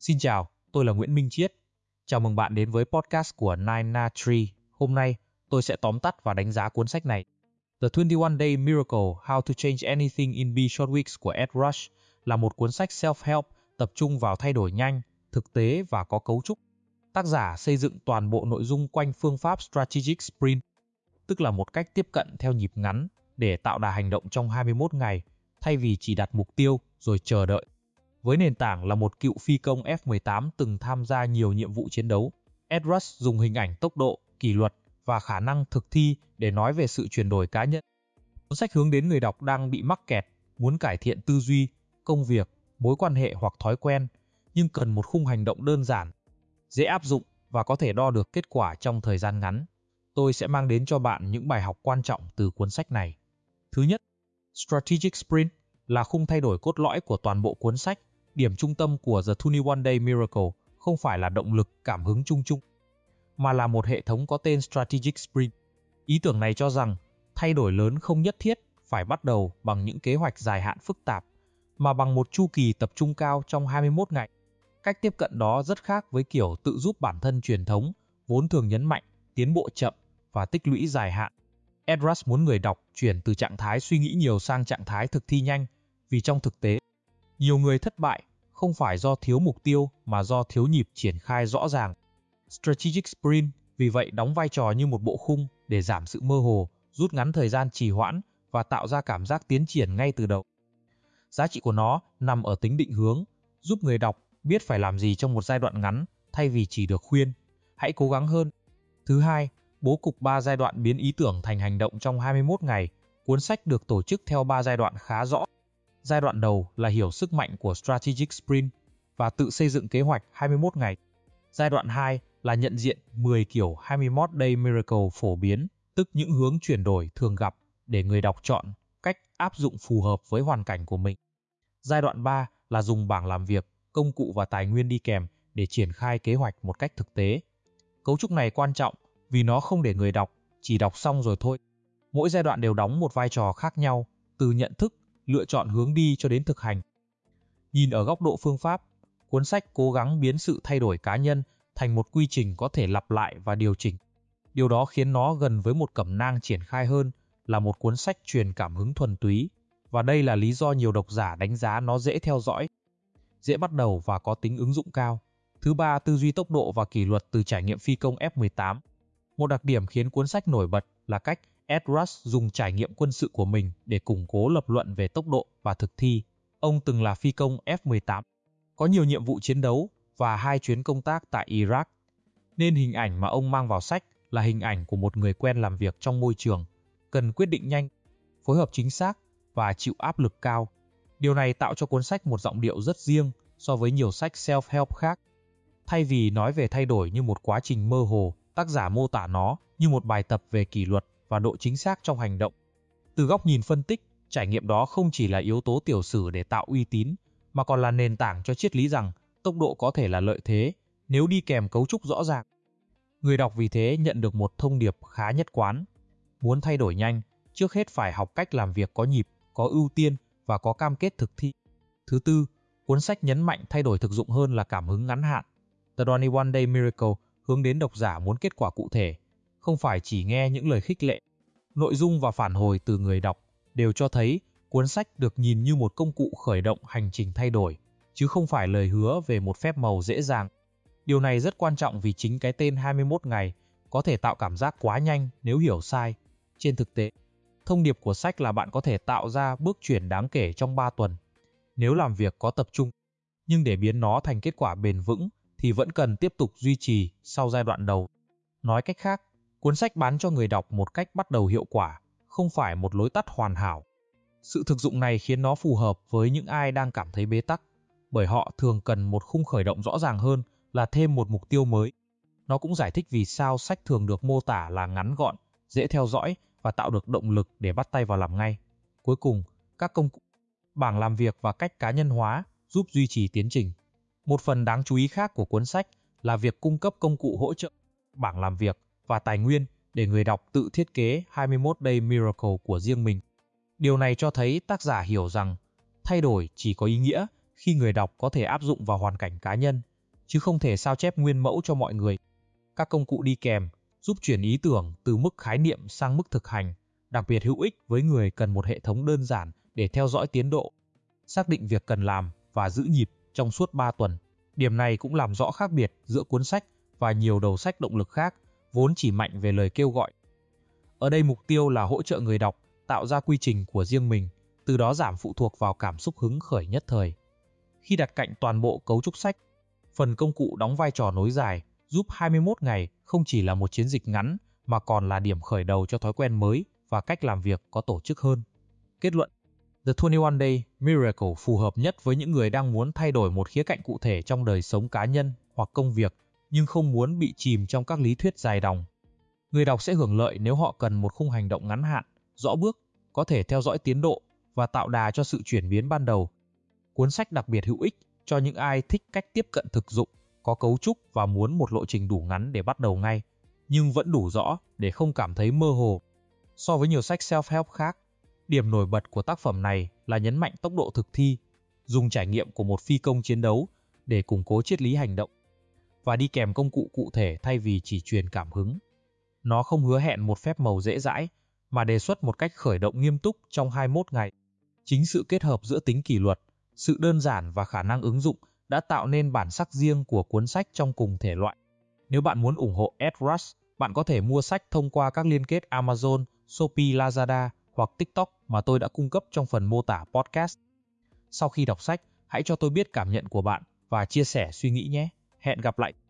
Xin chào, tôi là Nguyễn Minh Chiết. Chào mừng bạn đến với podcast của Nine Na Tree. Hôm nay, tôi sẽ tóm tắt và đánh giá cuốn sách này. The 21 Day Miracle: How to Change Anything in B Short Weeks của Ed Rush là một cuốn sách self-help tập trung vào thay đổi nhanh, thực tế và có cấu trúc. Tác giả xây dựng toàn bộ nội dung quanh phương pháp Strategic Sprint, tức là một cách tiếp cận theo nhịp ngắn để tạo đà hành động trong 21 ngày, thay vì chỉ đặt mục tiêu rồi chờ đợi. Với nền tảng là một cựu phi công F-18 từng tham gia nhiều nhiệm vụ chiến đấu, Ed Rush dùng hình ảnh tốc độ, kỷ luật và khả năng thực thi để nói về sự chuyển đổi cá nhân. Cuốn sách hướng đến người đọc đang bị mắc kẹt, muốn cải thiện tư duy, công việc, mối quan hệ hoặc thói quen, nhưng cần một khung hành động đơn giản, dễ áp dụng và có thể đo được kết quả trong thời gian ngắn. Tôi sẽ mang đến cho bạn những bài học quan trọng từ cuốn sách này. Thứ nhất, Strategic Sprint là khung thay đổi cốt lõi của toàn bộ cuốn sách. Điểm trung tâm của The 21 Day Miracle không phải là động lực cảm hứng chung chung, mà là một hệ thống có tên Strategic Sprint. Ý tưởng này cho rằng thay đổi lớn không nhất thiết phải bắt đầu bằng những kế hoạch dài hạn phức tạp, mà bằng một chu kỳ tập trung cao trong 21 ngày. Cách tiếp cận đó rất khác với kiểu tự giúp bản thân truyền thống, vốn thường nhấn mạnh tiến bộ chậm và tích lũy dài hạn. Ed Rush muốn người đọc chuyển từ trạng thái suy nghĩ nhiều sang trạng thái thực thi nhanh, vì trong thực tế, nhiều người thất bại không phải do thiếu mục tiêu mà do thiếu nhịp triển khai rõ ràng. Strategic Sprint vì vậy đóng vai trò như một bộ khung để giảm sự mơ hồ, rút ngắn thời gian trì hoãn và tạo ra cảm giác tiến triển ngay từ đầu. Giá trị của nó nằm ở tính định hướng, giúp người đọc biết phải làm gì trong một giai đoạn ngắn thay vì chỉ được khuyên hãy cố gắng hơn. Thứ hai, bố cục 3 giai đoạn biến ý tưởng thành hành động trong 21 ngày. Cuốn sách được tổ chức theo 3 giai đoạn khá rõ. Giai đoạn đầu là hiểu sức mạnh của Strategic Sprint và tự xây dựng kế hoạch 21 ngày. Giai đoạn 2 là nhận diện 10 kiểu 21 Day Miracle phổ biến, tức những hướng chuyển đổi thường gặp để người đọc chọn cách áp dụng phù hợp với hoàn cảnh của mình. Giai đoạn 3 là dùng bảng làm việc, công cụ và tài nguyên đi kèm để triển khai kế hoạch một cách thực tế. Cấu trúc này quan trọng vì nó không để người đọc chỉ đọc xong rồi thôi. Mỗi giai đoạn đều đóng một vai trò khác nhau, từ nhận thức, lựa chọn hướng đi cho đến thực hành. Nhìn ở góc độ phương pháp, cuốn sách cố gắng biến sự thay đổi cá nhân thành một quy trình có thể lặp lại và điều chỉnh. Điều đó khiến nó gần với một cẩm nang triển khai hơn là một cuốn sách truyền cảm hứng thuần túy, và đây là lý do nhiều độc giả đánh giá nó dễ theo dõi, dễ bắt đầu và có tính ứng dụng cao. Thứ ba, tư duy tốc độ và kỷ luật từ trải nghiệm phi công F-18. Một đặc điểm khiến cuốn sách nổi bật là cách Ed Rush dùng trải nghiệm quân sự của mình để củng cố lập luận về tốc độ và thực thi. Ông từng là phi công F-18, có nhiều nhiệm vụ chiến đấu và 2 chuyến công tác tại Iraq, nên hình ảnh mà ông mang vào sách là hình ảnh của một người quen làm việc trong môi trường, cần quyết định nhanh, phối hợp chính xác và chịu áp lực cao. Điều này tạo cho cuốn sách một giọng điệu rất riêng so với nhiều sách self-help khác. Thay vì nói về thay đổi như một quá trình mơ hồ, tác giả mô tả nó như một bài tập về kỷ luật và độ chính xác trong hành động. Từ góc nhìn phân tích, trải nghiệm đó không chỉ là yếu tố tiểu sử để tạo uy tín, mà còn là nền tảng cho triết lý rằng tốc độ có thể là lợi thế nếu đi kèm cấu trúc rõ ràng. Người đọc vì thế nhận được một thông điệp khá nhất quán. Muốn thay đổi nhanh, trước hết phải học cách làm việc có nhịp, có ưu tiên và có cam kết thực thi. Thứ tư, cuốn sách nhấn mạnh thay đổi thực dụng hơn là cảm hứng ngắn hạn. The 21 Day Miracle hướng đến độc giả muốn kết quả cụ thể, không phải chỉ nghe những lời khích lệ. Nội dung và phản hồi từ người đọc đều cho thấy cuốn sách được nhìn như một công cụ khởi động hành trình thay đổi, chứ không phải lời hứa về một phép màu dễ dàng. Điều này rất quan trọng vì chính cái tên 21 ngày có thể tạo cảm giác quá nhanh nếu hiểu sai. Trên thực tế, thông điệp của sách là bạn có thể tạo ra bước chuyển đáng kể trong 3 tuần, nếu làm việc có tập trung. Nhưng để biến nó thành kết quả bền vững thì vẫn cần tiếp tục duy trì sau giai đoạn đầu. Nói cách khác, cuốn sách bán cho người đọc một cách bắt đầu hiệu quả, không phải một lối tắt hoàn hảo. Sự thực dụng này khiến nó phù hợp với những ai đang cảm thấy bế tắc, bởi họ thường cần một khung khởi động rõ ràng hơn là thêm một mục tiêu mới. Nó cũng giải thích vì sao sách thường được mô tả là ngắn gọn, dễ theo dõi và tạo được động lực để bắt tay vào làm ngay. Cuối cùng, các công cụ, bảng làm việc và cách cá nhân hóa giúp duy trì tiến trình. Một phần đáng chú ý khác của cuốn sách là việc cung cấp công cụ hỗ trợ, bảng làm việc và tài nguyên để người đọc tự thiết kế 21 Day Miracle của riêng mình. Điều này cho thấy tác giả hiểu rằng thay đổi chỉ có ý nghĩa khi người đọc có thể áp dụng vào hoàn cảnh cá nhân, chứ không thể sao chép nguyên mẫu cho mọi người. Các công cụ đi kèm giúp chuyển ý tưởng từ mức khái niệm sang mức thực hành, đặc biệt hữu ích với người cần một hệ thống đơn giản để theo dõi tiến độ, xác định việc cần làm và giữ nhịp trong suốt 3 tuần. Điểm này cũng làm rõ khác biệt giữa cuốn sách và nhiều đầu sách động lực khác, vốn chỉ mạnh về lời kêu gọi. Ở đây mục tiêu là hỗ trợ người đọc tạo ra quy trình của riêng mình, từ đó giảm phụ thuộc vào cảm xúc hứng khởi nhất thời. Khi đặt cạnh toàn bộ cấu trúc sách, phần công cụ đóng vai trò nối dài, giúp 21 ngày không chỉ là một chiến dịch ngắn mà còn là điểm khởi đầu cho thói quen mới và cách làm việc có tổ chức hơn. Kết luận: The 21 Day Miracle phù hợp nhất với những người đang muốn thay đổi một khía cạnh cụ thể trong đời sống cá nhân hoặc công việc, nhưng không muốn bị chìm trong các lý thuyết dài đòng. Người đọc sẽ hưởng lợi nếu họ cần một khung hành động ngắn hạn, rõ bước, có thể theo dõi tiến độ và tạo đà cho sự chuyển biến ban đầu. Cuốn sách đặc biệt hữu ích cho những ai thích cách tiếp cận thực dụng, có cấu trúc và muốn một lộ trình đủ ngắn để bắt đầu ngay, nhưng vẫn đủ rõ để không cảm thấy mơ hồ. So với nhiều sách self-help khác, điểm nổi bật của tác phẩm này là nhấn mạnh tốc độ thực thi, dùng trải nghiệm của một phi công chiến đấu để củng cố triết lý hành động, và đi kèm công cụ cụ thể thay vì chỉ truyền cảm hứng. Nó không hứa hẹn một phép màu dễ dãi, mà đề xuất một cách khởi động nghiêm túc trong 21 ngày. Chính sự kết hợp giữa tính kỷ luật, sự đơn giản và khả năng ứng dụng đã tạo nên bản sắc riêng của cuốn sách trong cùng thể loại. Nếu bạn muốn ủng hộ Ed Rush, bạn có thể mua sách thông qua các liên kết Amazon, Shopee, Lazada hoặc TikTok mà tôi đã cung cấp trong phần mô tả podcast. Sau khi đọc sách, hãy cho tôi biết cảm nhận của bạn và chia sẻ suy nghĩ nhé. Hẹn gặp lại!